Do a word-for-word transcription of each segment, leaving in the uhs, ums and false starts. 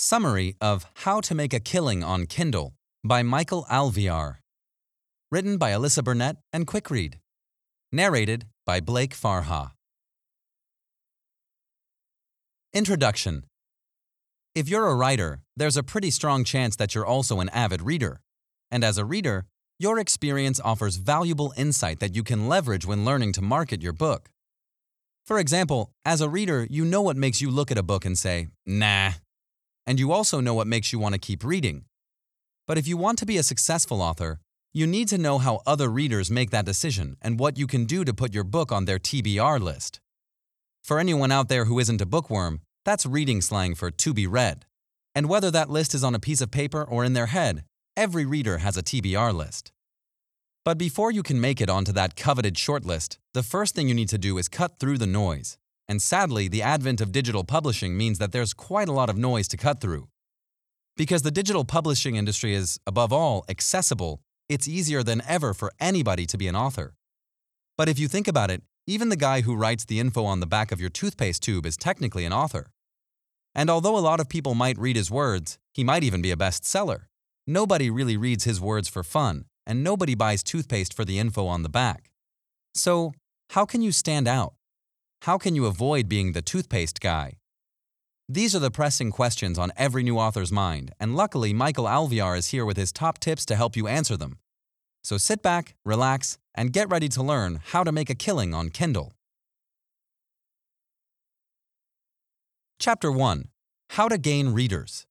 Summary of How to Make a Killing on Kindle by Michael Alvear. Written by Alyssa Burnett and Quickread. Narrated by Blake Farha. Introduction. If you're a writer, there's a pretty strong chance that you're also an avid reader. And as a reader, your experience offers valuable insight that you can leverage when learning to market your book. For example, as a reader, you know what makes you look at a book and say, nah. And you also know what makes you want to keep reading. But if you want to be a successful author, you need to know how other readers make that decision and what you can do to put your book on their T B R list. For anyone out there who isn't a bookworm, that's reading slang for to be read. And whether that list is on a piece of paper or in their head, every reader has a T B R list. But before you can make it onto that coveted shortlist, the first thing you need to do is cut through the noise. And sadly, the advent of digital publishing means that there's quite a lot of noise to cut through. Because the digital publishing industry is, above all, accessible, it's easier than ever for anybody to be an author. But if you think about it, even the guy who writes the info on the back of your toothpaste tube is technically an author. And although a lot of people might read his words, he might even be a bestseller. Nobody really reads his words for fun, and nobody buys toothpaste for the info on the back. So, how can you stand out? How can you avoid being the toothpaste guy? These are the pressing questions on every new author's mind, and luckily Michael Alvear is here with his top tips to help you answer them. So sit back, relax, and get ready to learn how to make a killing on Kindle. Chapter one. How to Gain Readers.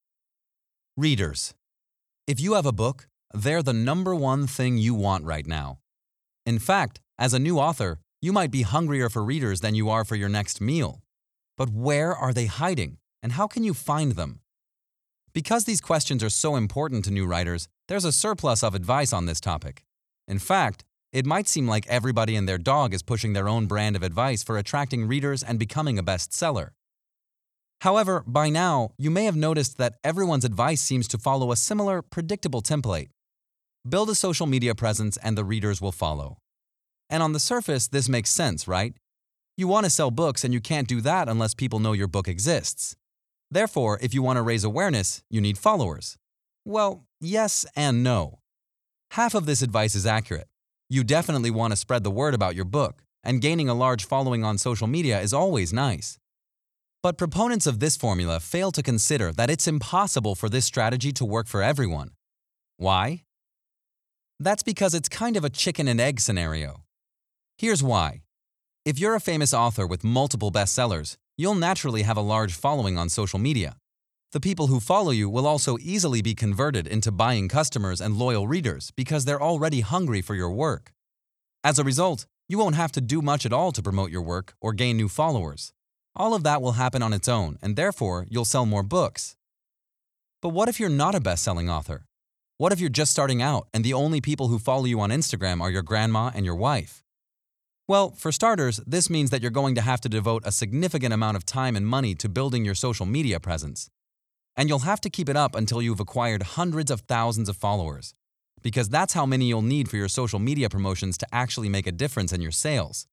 Readers. If you have a book, they're the number one thing you want right now. In fact, as a new author, you might be hungrier for readers than you are for your next meal. But where are they hiding, and how can you find them? Because these questions are so important to new writers, there's a surplus of advice on this topic. In fact, it might seem like everybody and their dog is pushing their own brand of advice for attracting readers and becoming a bestseller. However, by now, you may have noticed that everyone's advice seems to follow a similar, predictable template. Build a social media presence and the readers will follow. And on the surface, this makes sense, right? You want to sell books and you can't do that unless people know your book exists. Therefore, if you want to raise awareness, you need followers. Well, yes and no. Half of this advice is accurate. You definitely want to spread the word about your book, and gaining a large following on social media is always nice. But proponents of this formula fail to consider that it's impossible for this strategy to work for everyone. Why? That's because it's kind of a chicken and egg scenario. Here's why. If you're a famous author with multiple bestsellers, you'll naturally have a large following on social media. The people who follow you will also easily be converted into buying customers and loyal readers because they're already hungry for your work. As a result, you won't have to do much at all to promote your work or gain new followers. All of that will happen on its own, and therefore, you'll sell more books. But what if you're not a best-selling author? What if you're just starting out and the only people who follow you on Instagram are your grandma and your wife? Well, for starters, this means that you're going to have to devote a significant amount of time and money to building your social media presence. And you'll have to keep it up until you've acquired hundreds of thousands of followers, because that's how many you'll need for your social media promotions to actually make a difference in your sales.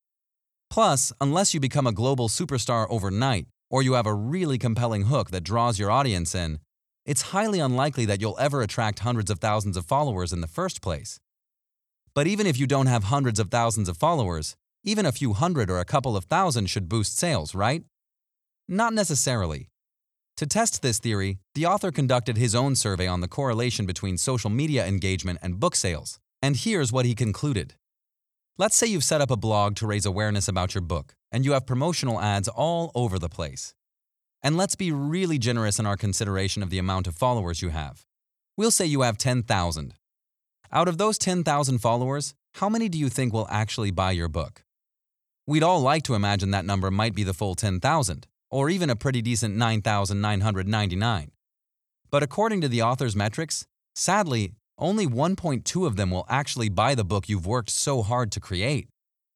Plus, unless you become a global superstar overnight, or you have a really compelling hook that draws your audience in, it's highly unlikely that you'll ever attract hundreds of thousands of followers in the first place. But even if you don't have hundreds of thousands of followers, even a few hundred or a couple of thousand should boost sales, right? Not necessarily. To test this theory, the author conducted his own survey on the correlation between social media engagement and book sales, and here's what he concluded. Let's say you've set up a blog to raise awareness about your book, and you have promotional ads all over the place. And let's be really generous in our consideration of the amount of followers you have. We'll say you have ten thousand. Out of those ten thousand followers, how many do you think will actually buy your book? We'd all like to imagine that number might be the full ten thousand, or even a pretty decent nine thousand nine hundred ninety-nine. But according to the author's metrics, sadly, only one point two of them will actually buy the book you've worked so hard to create.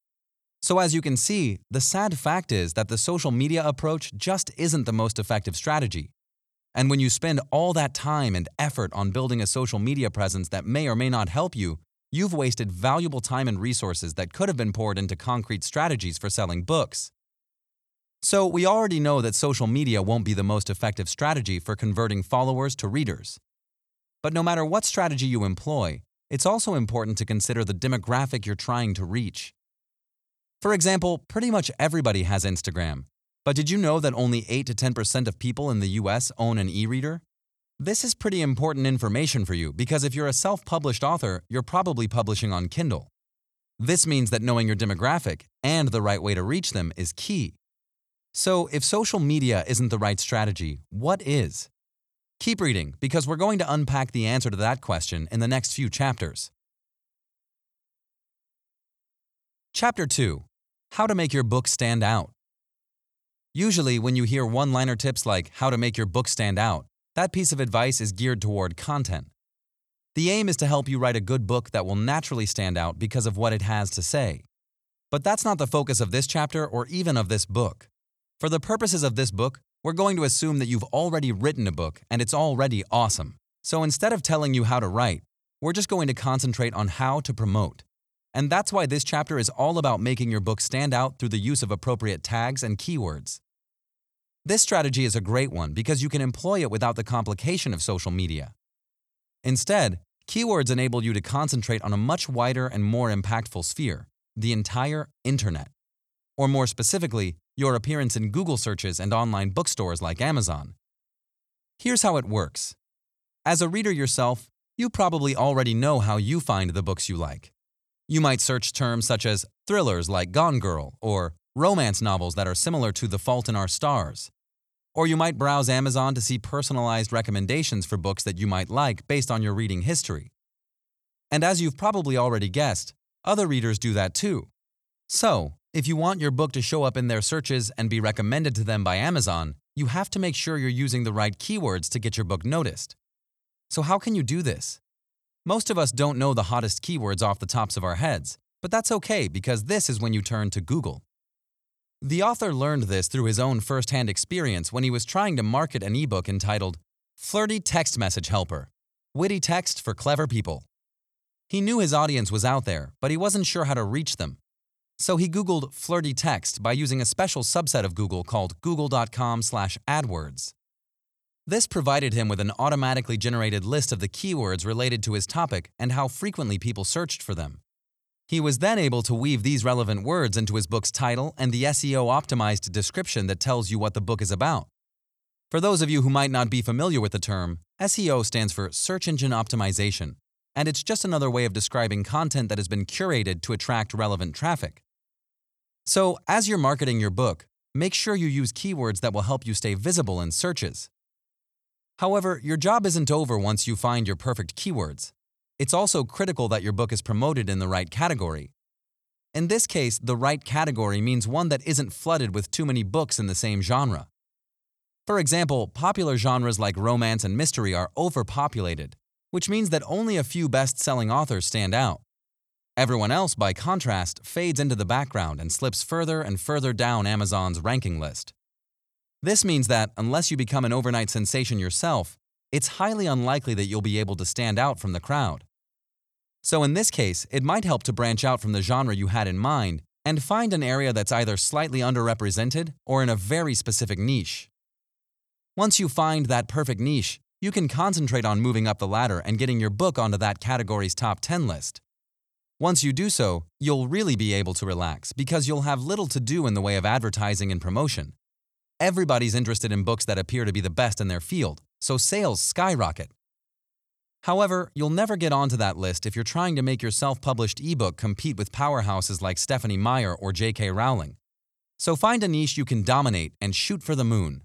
So as you can see, the sad fact is that the social media approach just isn't the most effective strategy. And when you spend all that time and effort on building a social media presence that may or may not help you, you've wasted valuable time and resources that could have been poured into concrete strategies for selling books. So, we already know that social media won't be the most effective strategy for converting followers to readers. But no matter what strategy you employ, it's also important to consider the demographic you're trying to reach. For example, pretty much everybody has Instagram. But did you know that only eight to ten percent of people in the U S own an e-reader? This is pretty important information for you because if you're a self-published author, you're probably publishing on Kindle. This means that knowing your demographic and the right way to reach them is key. So, if social media isn't the right strategy, what is? Keep reading because we're going to unpack the answer to that question in the next few chapters. Chapter two. How to make your book stand out. Usually, when you hear one-liner tips like how to make your book stand out, that piece of advice is geared toward content. The aim is to help you write a good book that will naturally stand out because of what it has to say. But that's not the focus of this chapter or even of this book. For the purposes of this book, we're going to assume that you've already written a book and it's already awesome. So instead of telling you how to write, we're just going to concentrate on how to promote. And that's why this chapter is all about making your book stand out through the use of appropriate tags and keywords. This strategy is a great one because you can employ it without the complication of social media. Instead, keywords enable you to concentrate on a much wider and more impactful sphere, the entire internet. Or more specifically, your appearance in Google searches and online bookstores like Amazon. Here's how it works. As a reader yourself, you probably already know how you find the books you like. You might search terms such as thrillers like Gone Girl or romance novels that are similar to The Fault in Our Stars. Or you might browse Amazon to see personalized recommendations for books that you might like based on your reading history. And as you've probably already guessed, other readers do that too. So, if you want your book to show up in their searches and be recommended to them by Amazon, you have to make sure you're using the right keywords to get your book noticed. So how can you do this? Most of us don't know the hottest keywords off the tops of our heads, but that's okay because this is when you turn to Google. The author learned this through his own first-hand experience when he was trying to market an ebook entitled Flirty Text Message Helper, Witty Text for Clever People. He knew his audience was out there, but he wasn't sure how to reach them. So he Googled flirty text by using a special subset of Google called google dot com slash adwords. This provided him with an automatically generated list of the keywords related to his topic and how frequently people searched for them. He was then able to weave these relevant words into his book's title and the S E O-optimized description that tells you what the book is about. For those of you who might not be familiar with the term, S E O stands for Search Engine Optimization, and it's just another way of describing content that has been curated to attract relevant traffic. So, as you're marketing your book, make sure you use keywords that will help you stay visible in searches. However, your job isn't over once you find your perfect keywords. It's also critical that your book is promoted in the right category. In this case, the right category means one that isn't flooded with too many books in the same genre. For example, popular genres like romance and mystery are overpopulated, which means that only a few best-selling authors stand out. Everyone else, by contrast, fades into the background and slips further and further down Amazon's ranking list. This means that, unless you become an overnight sensation yourself, it's highly unlikely that you'll be able to stand out from the crowd. So in this case, it might help to branch out from the genre you had in mind and find an area that's either slightly underrepresented or in a very specific niche. Once you find that perfect niche, you can concentrate on moving up the ladder and getting your book onto that category's top ten list. Once you do so, you'll really be able to relax because you'll have little to do in the way of advertising and promotion. Everybody's interested in books that appear to be the best in their field, so sales skyrocket. However, you'll never get onto that list if you're trying to make your self-published ebook compete with powerhouses like Stephenie Meyer or J K Rowling. So find a niche you can dominate and shoot for the moon.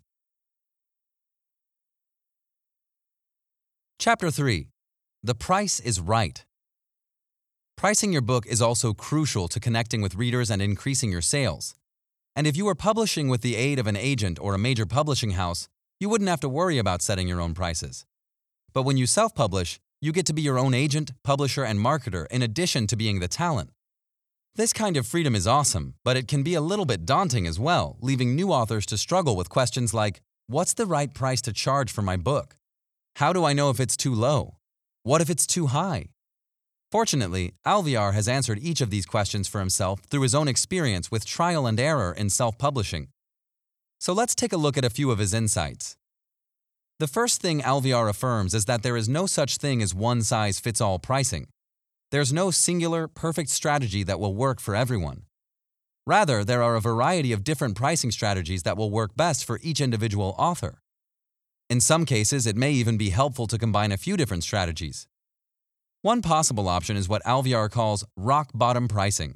Chapter three. The price is right. Pricing your book is also crucial to connecting with readers and increasing your sales. And if you were publishing with the aid of an agent or a major publishing house, you wouldn't have to worry about setting your own prices. But when you self-publish, you get to be your own agent, publisher, and marketer in addition to being the talent. This kind of freedom is awesome, but it can be a little bit daunting as well, leaving new authors to struggle with questions like, what's the right price to charge for my book? How do I know if it's too low? What if it's too high? Fortunately, Alvear has answered each of these questions for himself through his own experience with trial and error in self-publishing. So let's take a look at a few of his insights. The first thing Alviar affirms is that there is no such thing as one-size-fits-all pricing. There's no singular, perfect strategy that will work for everyone. Rather, there are a variety of different pricing strategies that will work best for each individual author. In some cases, it may even be helpful to combine a few different strategies. One possible option is what Alviar calls rock-bottom pricing.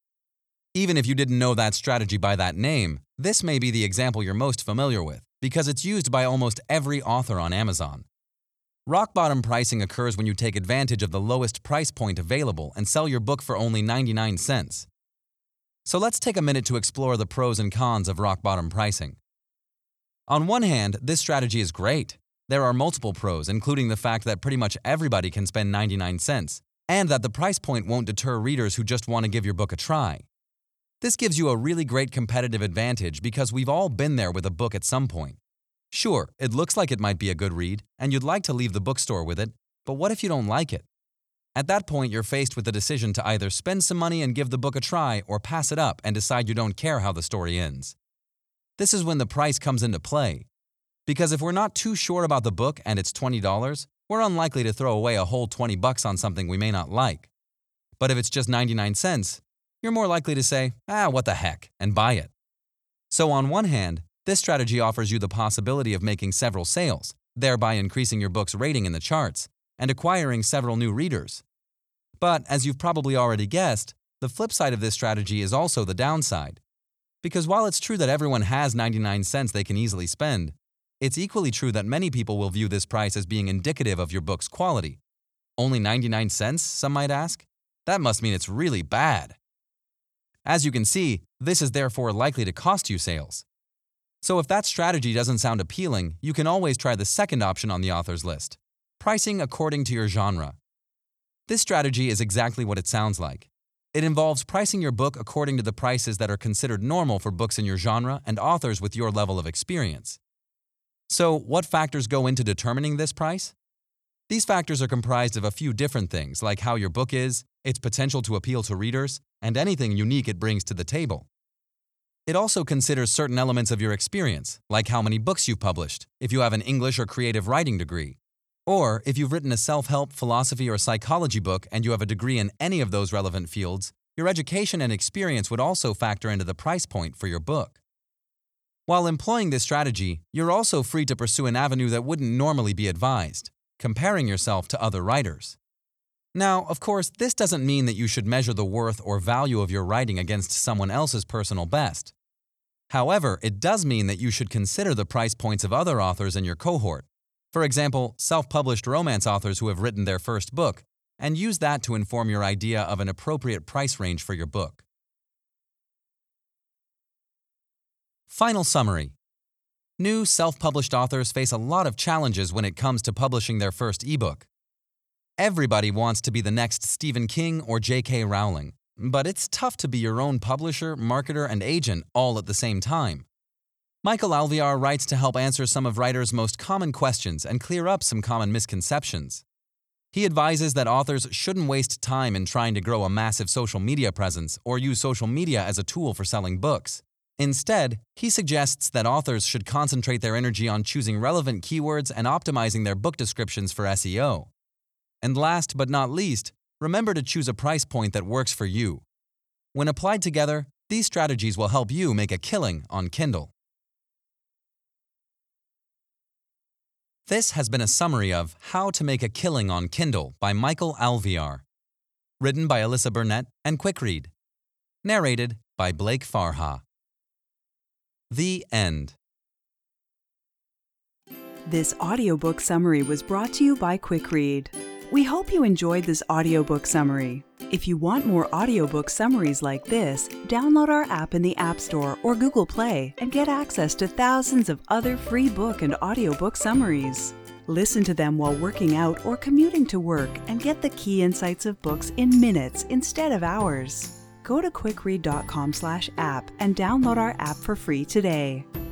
Even if you didn't know that strategy by that name, this may be the example you're most familiar with, because it's used by almost every author on Amazon. Rock-bottom pricing occurs when you take advantage of the lowest price point available and sell your book for only ninety-nine cents. So let's take a minute to explore the pros and cons of rock-bottom pricing. On one hand, this strategy is great. There are multiple pros, including the fact that pretty much everybody can spend ninety-nine cents, and that the price point won't deter readers who just want to give your book a try. This gives you a really great competitive advantage because we've all been there with a book at some point. Sure, it looks like it might be a good read, and you'd like to leave the bookstore with it, but what if you don't like it? At that point, you're faced with the decision to either spend some money and give the book a try or pass it up and decide you don't care how the story ends. This is when the price comes into play. Because if we're not too sure about the book and it's twenty dollars, we're unlikely to throw away a whole twenty bucks on something we may not like. But if it's just ninety-nine cents, you're more likely to say, ah, what the heck, and buy it. So on one hand, this strategy offers you the possibility of making several sales, thereby increasing your book's rating in the charts and acquiring several new readers. But as you've probably already guessed, the flip side of this strategy is also the downside. Because while it's true that everyone has ninety-nine cents they can easily spend, it's equally true that many people will view this price as being indicative of your book's quality. Only ninety-nine cents, some might ask? That must mean it's really bad. As you can see, this is therefore likely to cost you sales. So if that strategy doesn't sound appealing, you can always try the second option on the author's list, pricing according to your genre. This strategy is exactly what it sounds like. It involves pricing your book according to the prices that are considered normal for books in your genre and authors with your level of experience. So, what factors go into determining this price? These factors are comprised of a few different things, like how your book is, its potential to appeal to readers, and anything unique it brings to the table. It also considers certain elements of your experience, like how many books you've published, if you have an English or creative writing degree, or if you've written a self-help, philosophy, or psychology book and you have a degree in any of those relevant fields, your education and experience would also factor into the price point for your book. While employing this strategy, you're also free to pursue an avenue that wouldn't normally be advised, comparing yourself to other writers. Now, of course, this doesn't mean that you should measure the worth or value of your writing against someone else's personal best. However, it does mean that you should consider the price points of other authors in your cohort. For example, self-published romance authors who have written their first book, and use that to inform your idea of an appropriate price range for your book. Final summary. New self-published authors face a lot of challenges when it comes to publishing their first ebook. Everybody wants to be the next Stephen King or J K Rowling, but it's tough to be your own publisher, marketer, and agent all at the same time. Michael Alviar writes to help answer some of writers' most common questions and clear up some common misconceptions. He advises that authors shouldn't waste time in trying to grow a massive social media presence or use social media as a tool for selling books. Instead, he suggests that authors should concentrate their energy on choosing relevant keywords and optimizing their book descriptions for S E O. And last but not least, remember to choose a price point that works for you. When applied together, these strategies will help you make a killing on Kindle. This has been a summary of How to Make a Killing on Kindle by Michael Alviar. Written by Alyssa Burnett and QuickRead. Narrated by Blake Farha. The end. This audiobook summary was brought to you by QuickRead. We hope you enjoyed this audiobook summary. If you want more audiobook summaries like this, download our app in the App Store or Google Play and get access to thousands of other free book and audiobook summaries. Listen to them while working out or commuting to work and get the key insights of books in minutes instead of hours. Go to quickread dot com slash app and download our app for free today.